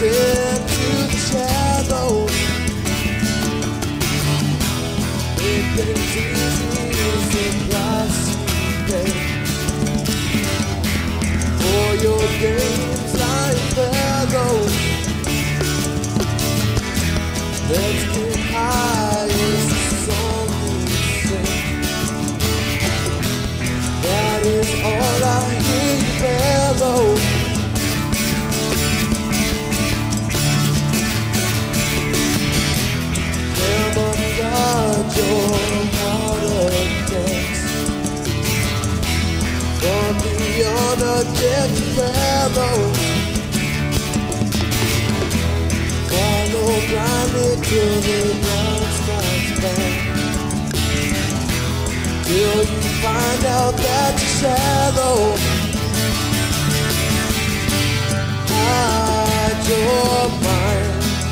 into the shadows. It gets easy as a glass day. For your games like fellows, let's get high as the song we sing. That is all I hear you bellow. Your heart attacks from beyond a dead fellow. Follow blindly till the ground strikes back, till you find out that you're shallow. Hide your mind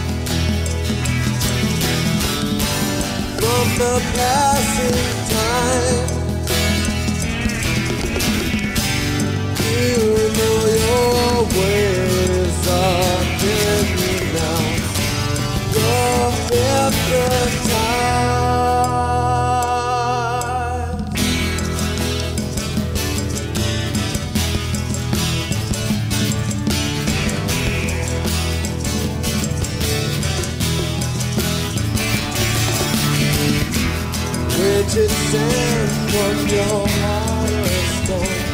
from the passing time. You know your ways are in you now. You're hypnotized. Just send from your heart of stone.